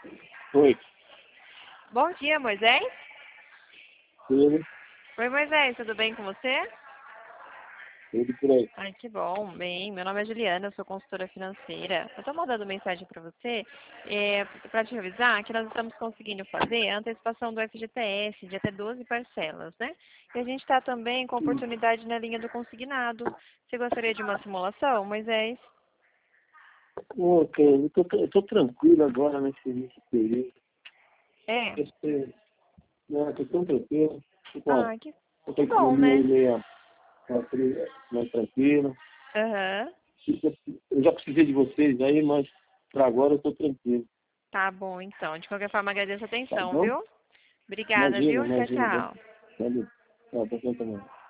Oi, Bom dia, Moisés. tudo, Oi, Moisés, tudo bem com você? tudo por aí. Ai, que bom. Bem, meu nome é Juliana, eu sou consultora financeira. Eu estou mandando mensagem para você para te avisar que nós estamos conseguindo fazer a antecipação do FGTS de até 12 parcelas, né? E a gente está também com oportunidade na linha do consignado. Você gostaria de uma simulação, Moisés? Ok, eu tô tranquilo agora nesse período. É. Tô tão tranquilo. Ah, Tô com a que bom, economia aí né? mais tranquila. Aham. Eu já precisei de vocês aí, mas para agora eu tô tranquilo. Tá bom, então. De qualquer forma, agradeço a Tá atenção, bom? viu? Obrigada, Imagina, viu? Tchau, imagina. tchau. Valeu. Tá bom também.